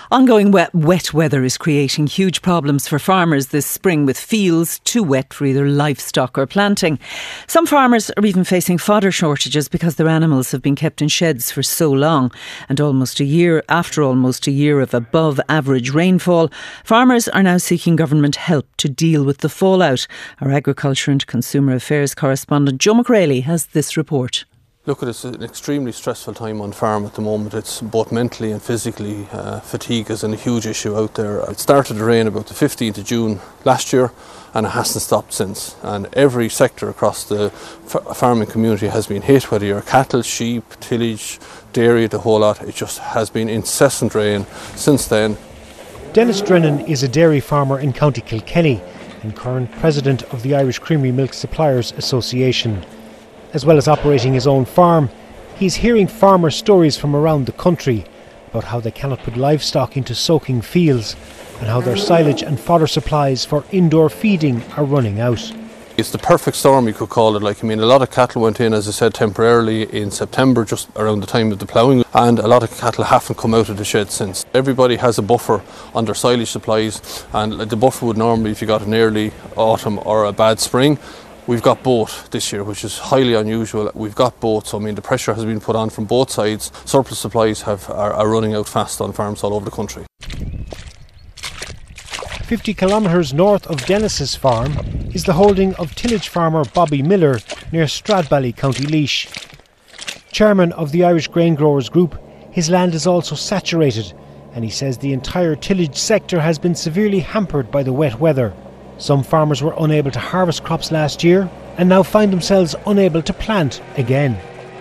Ongoing wet weather is creating huge problems for farmers this spring, with fields too wet for either livestock or planting. Some farmers are even facing fodder shortages because their animals have been kept in sheds for so long. And almost a year of above average rainfall, farmers are now seeking government help to deal with the fallout. Our Agriculture and Consumer Affairs correspondent Joe McCraley has this report. Look, it's an extremely stressful time on farm at the moment. It's both mentally and physically. Fatigue is a huge issue out there. It started to rain about the 15th of June last year and it hasn't stopped since. And every sector across the farming community has been hit, whether you're cattle, sheep, tillage, dairy, the whole lot. It just has been incessant rain since then. Dennis Drennan is a dairy farmer in County Kilkenny and current president of the Irish Creamery Milk Suppliers Association. As well as operating his own farm, he's hearing farmer stories from around the country about how they cannot put livestock into soaking fields and how their silage and fodder supplies for indoor feeding are running out. It's the perfect storm, you could call it. A lot of cattle went in, as I said, temporarily in September, just around the time of the ploughing, and a lot of cattle haven't come out of the shed since. Everybody has a buffer on their silage supplies, and the buffer would normally, if you got an early autumn or a bad spring, we've got both this year, which is highly unusual. We've got both, so the pressure has been put on from both sides. Surplus supplies are running out fast on farms all over the country. 50 kilometres north of Dennis's farm is the holding of tillage farmer Bobby Miller near Stradbally, County Laois. Chairman of the Irish Grain Growers Group, his land is also saturated, and he says the entire tillage sector has been severely hampered by the wet weather. Some farmers were unable to harvest crops last year and now find themselves unable to plant again.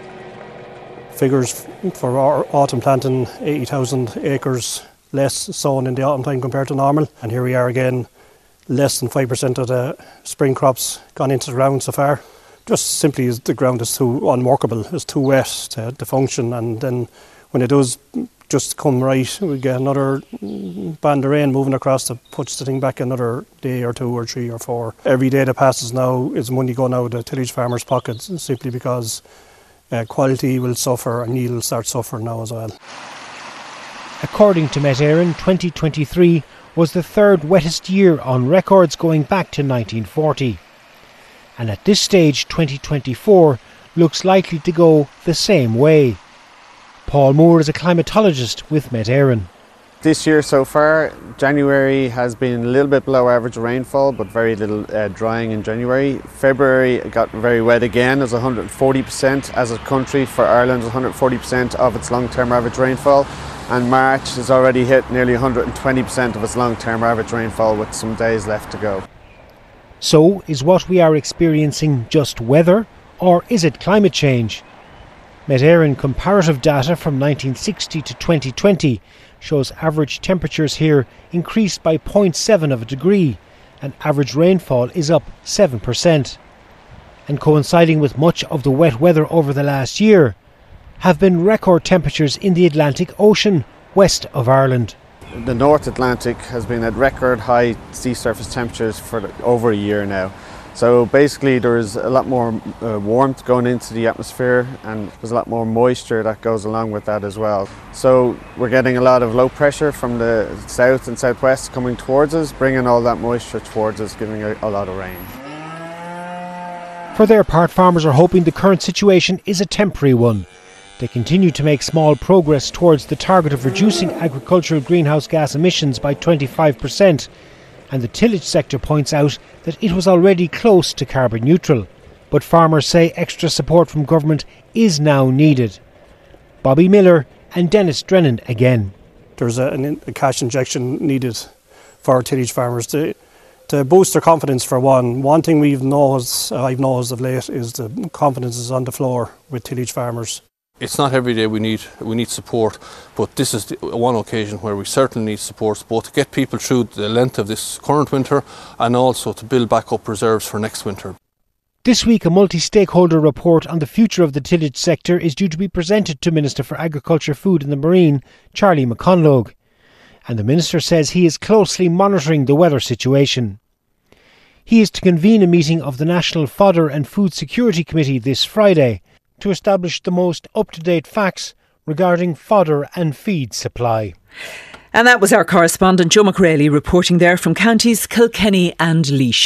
Figures for our autumn planting, 80,000 acres less sown in the autumn time compared to normal. And here we are again, less than 5% of the spring crops gone into the ground so far. Just simply the ground is too unworkable, it's too wet to function, and then when it does just come right, we get another band of rain moving across that puts the thing back another day or 2 or 3 or 4. Every day that passes now is money going out of the tillage farmers' pockets, simply because quality will suffer and yield will start suffering now as well. According to Met Éireann, 2023 was the third wettest year on records going back to 1940. And at this stage, 2024 looks likely to go the same way. Paul Moore is a climatologist with Met Éireann. This year so far, January has been a little bit below average rainfall, but very little drying in January. February got very wet again, as 140% as a country for Ireland, 140% of its long-term average rainfall. And March has already hit nearly 120% of its long-term average rainfall, with some days left to go. So, is what we are experiencing just weather, or is it climate change? Met Éireann comparative data from 1960 to 2020 shows average temperatures here increased by 0.7 of a degree, and average rainfall is up 7%. And coinciding with much of the wet weather over the last year have been record temperatures in the Atlantic Ocean west of Ireland. The North Atlantic has been at record high sea surface temperatures for over a year now. So basically there is a lot more warmth going into the atmosphere, and there's a lot more moisture that goes along with that as well. So we're getting a lot of low pressure from the south and southwest coming towards us, bringing all that moisture towards us, giving a lot of rain. For their part, farmers are hoping the current situation is a temporary one. They continue to make small progress towards the target of reducing agricultural greenhouse gas emissions by 25%. And the tillage sector points out that it was already close to carbon neutral. But farmers say extra support from government is now needed. Bobby Miller and Dennis Drennan again. There's a cash injection needed for tillage farmers to boost their confidence for one. One thing I've noticed of late is the confidence is on the floor with tillage farmers. It's not every day we need support, but this is one occasion where we certainly need support, both to get people through the length of this current winter and also to build back up reserves for next winter. This week, a multi-stakeholder report on the future of the tillage sector is due to be presented to Minister for Agriculture, Food and the Marine, Charlie McConalogue. And the Minister says he is closely monitoring the weather situation. He is to convene a meeting of the National Fodder and Food Security Committee this Friday to establish the most up-to-date facts regarding fodder and feed supply. And that was our correspondent Joe McRae reporting there from counties Kilkenny and Laois.